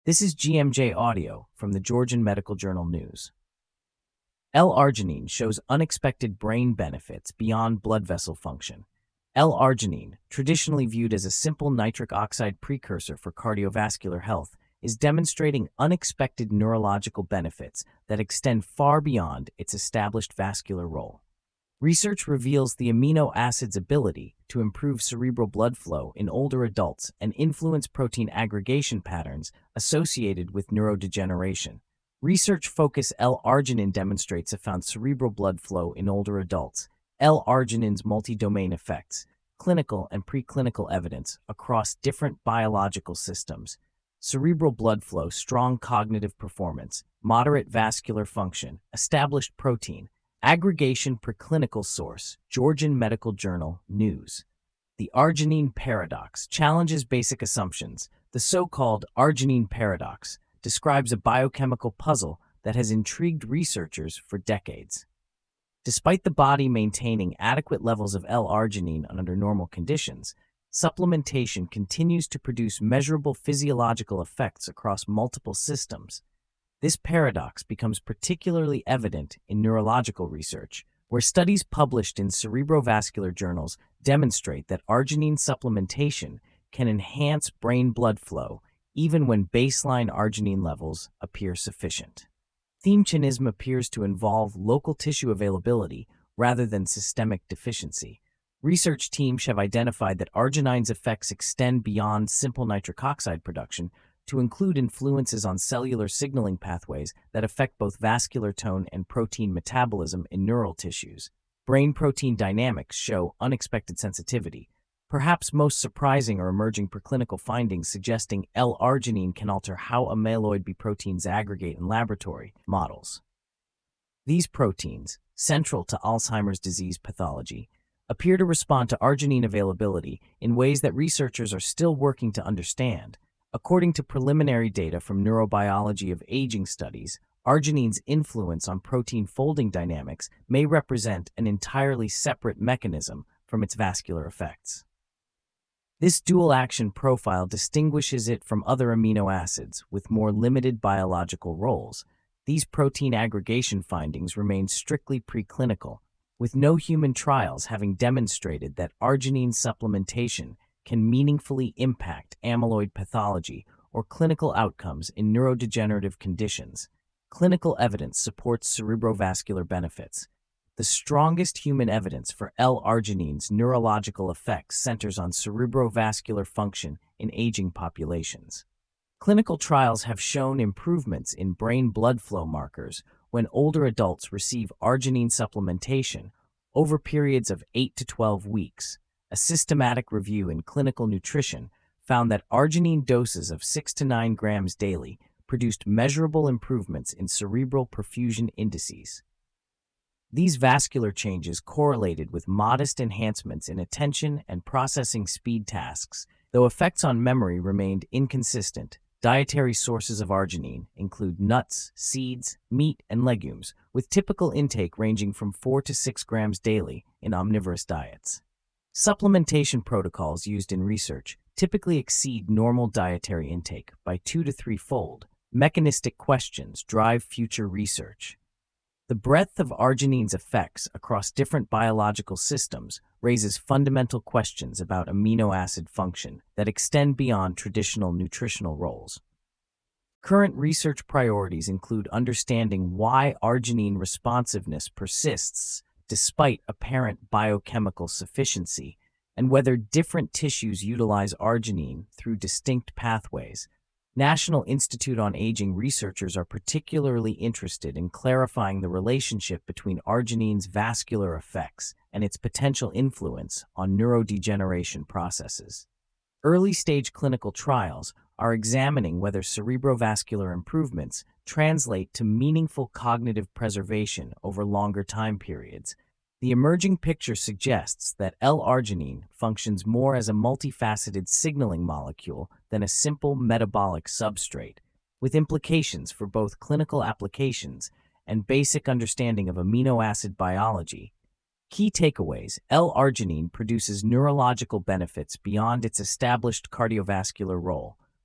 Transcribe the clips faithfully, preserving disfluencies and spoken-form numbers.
This is G M J Audio from the Georgian Medical Journal News. L-arginine shows unexpected brain benefits beyond blood vessel function. L-arginine, traditionally viewed as a simple nitric oxide precursor for cardiovascular health, is demonstrating unexpected neurological benefits that extend far beyond its established vascular role. Research reveals the amino acid's ability to improve cerebral blood flow in older adults and influence protein aggregation patterns associated with neurodegeneration. Research focus L-arginine demonstrates it found cerebral blood flow in older adults. L-arginine's multi-domain effects, clinical and preclinical evidence across different biological systems. Cerebral blood flow, strong cognitive performance, moderate vascular function, established protein, aggregation preclinical source, Georgian Medical Journal News. The arginine paradox challenges basic assumptions. The so-called arginine paradox describes a biochemical puzzle that has intrigued researchers for decades. Despite the body maintaining adequate levels of L-arginine under normal conditions, supplementation continues to produce measurable physiological effects across multiple systems. This paradox becomes particularly evident in neurological research, where studies published in cerebrovascular journals demonstrate that arginine supplementation can enhance brain blood flow even when baseline arginine levels appear sufficient. Theme chiasm appears to involve local tissue availability rather than systemic deficiency. Research teams have identified that arginine's effects extend beyond simple nitric oxide production to include influences on cellular signaling pathways that affect both vascular tone and protein metabolism in neural tissues. Brain protein dynamics show unexpected sensitivity. Perhaps most surprising are emerging preclinical findings suggesting L-arginine can alter how amyloid B proteins aggregate in laboratory models. These proteins, central to Alzheimer's disease pathology, appear to respond to arginine availability in ways that researchers are still working to understand. According to preliminary data from neurobiology of aging studies, arginine's influence on protein folding dynamics may represent an entirely separate mechanism from its vascular effects. This dual-action profile distinguishes it from other amino acids with more limited biological roles. These protein aggregation findings remain strictly preclinical, with no human trials having demonstrated that arginine supplementation can meaningfully impact amyloid pathology or clinical outcomes in neurodegenerative conditions. Clinical evidence supports cerebrovascular benefits. The strongest human evidence for L-arginine's neurological effects centers on cerebrovascular function in aging populations. Clinical trials have shown improvements in brain blood flow markers when older adults receive arginine supplementation over periods of eight to twelve weeks. A systematic review in clinical nutrition found that arginine doses of six to nine grams daily produced measurable improvements in cerebral perfusion indices. These vascular changes correlated with modest enhancements in attention and processing speed tasks, though effects on memory remained inconsistent. Dietary sources of arginine include nuts, seeds, meat, and legumes, with typical intake ranging from four to six grams daily in omnivorous diets. Supplementation protocols used in research typically exceed normal dietary intake by two to three-fold. Mechanistic questions drive future research. The breadth of arginine's effects across different biological systems raises fundamental questions about amino acid function that extend beyond traditional nutritional roles. Current research priorities include understanding why arginine responsiveness persists despite apparent biochemical sufficiency, and whether different tissues utilize arginine through distinct pathways. National Institute on Aging researchers are particularly interested in clarifying the relationship between arginine's vascular effects and its potential influence on neurodegeneration processes. Early-stage clinical trials are examining whether cerebrovascular improvements translate to meaningful cognitive preservation over longer time periods. The emerging picture suggests that L-arginine functions more as a multifaceted signaling molecule than a simple metabolic substrate, with implications for both clinical applications and basic understanding of amino acid biology. Key takeaways: L-arginine produces neurological benefits beyond its established cardiovascular role.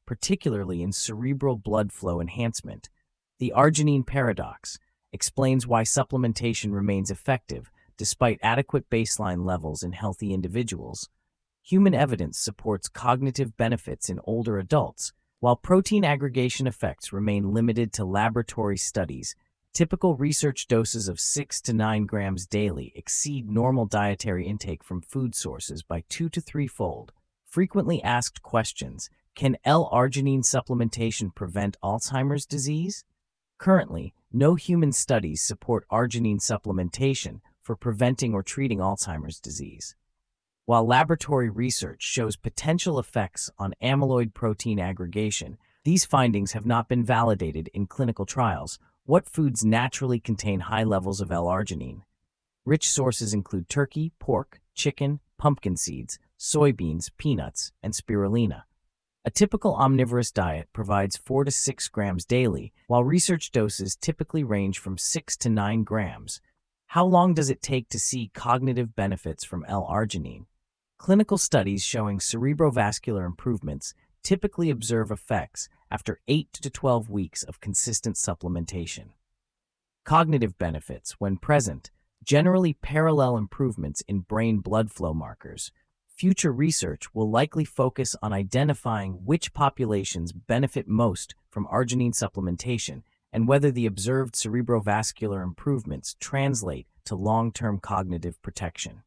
particularly in cerebral blood flow enhancement. The arginine paradox explains why supplementation remains effective despite adequate baseline levels in healthy individuals. Human evidence supports cognitive benefits in older adults, while protein aggregation effects remain limited to laboratory studies. Typical research doses of six to nine grams daily exceed normal dietary intake from food sources by two to three-fold. Frequently asked questions: can L-arginine supplementation prevent Alzheimer's disease? Currently, no human studies support arginine supplementation for preventing or treating Alzheimer's disease. While laboratory research shows potential effects on amyloid protein aggregation, these findings have not been validated in clinical trials. What foods naturally contain high levels of L-arginine? Rich sources include turkey, pork, chicken, pumpkin seeds, soybeans, peanuts, and spirulina. A typical omnivorous diet provides four to six grams daily, while research doses typically range from six to nine grams. How long does it take to see cognitive benefits from L-arginine? Clinical studies showing cerebrovascular improvements typically observe effects after eight to twelve weeks of consistent supplementation. Cognitive benefits, when present, generally parallel improvements in brain blood flow markers. Future research will likely focus on identifying which populations benefit most from arginine supplementation and whether the observed cerebrovascular improvements translate to long-term cognitive protection.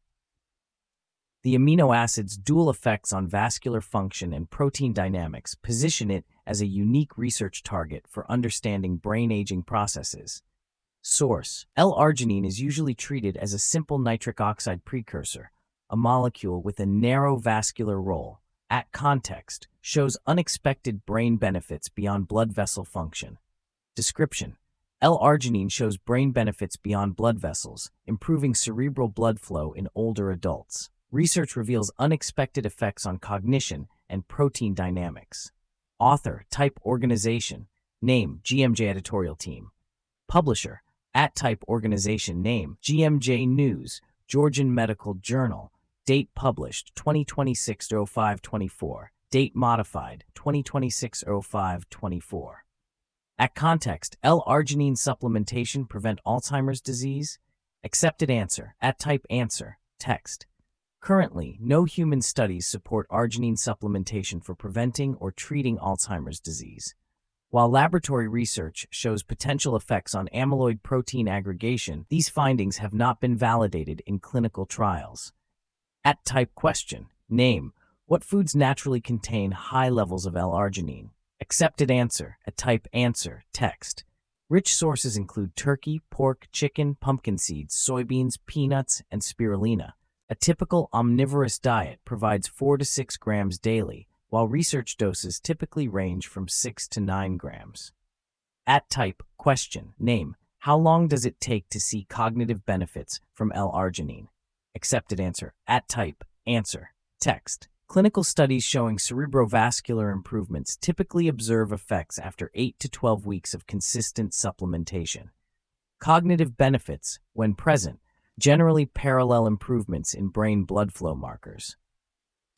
The amino acid's dual effects on vascular function and protein dynamics position it as a unique research target for understanding brain aging processes. Source: L-arginine is usually treated as a simple nitric oxide precursor, a molecule with a narrow vascular role. At context, shows unexpected brain benefits beyond blood vessel function. Description: L-arginine shows brain benefits beyond blood vessels, improving cerebral blood flow in older adults. Research reveals unexpected effects on cognition and protein dynamics. Author, type, organization, name, G M J editorial team. Publisher, at type, organization name, G M J News, Georgian Medical Journal. Date published, twenty twenty-six oh five twenty-four. Date modified, twenty twenty-six oh five twenty-four. At context, L-arginine supplementation prevent Alzheimer's disease? Accepted answer, at type, answer, text. Currently, no human studies support arginine supplementation for preventing or treating Alzheimer's disease. While laboratory research shows potential effects on amyloid protein aggregation, these findings have not been validated in clinical trials. At type, question, name, what foods naturally contain high levels of L-arginine? Accepted answer, at type, answer, text. Rich sources include turkey, pork, chicken, pumpkin seeds, soybeans, peanuts, and spirulina. A typical omnivorous diet provides four to six grams daily, while research doses typically range from six to nine grams. At type, question, name, how long does it take to see cognitive benefits from L-arginine? Accepted answer, at type, answer, text. Clinical studies showing cerebrovascular improvements typically observe effects after eight to twelve weeks of consistent supplementation. Cognitive benefits, when present, generally parallel improvements in brain blood flow markers.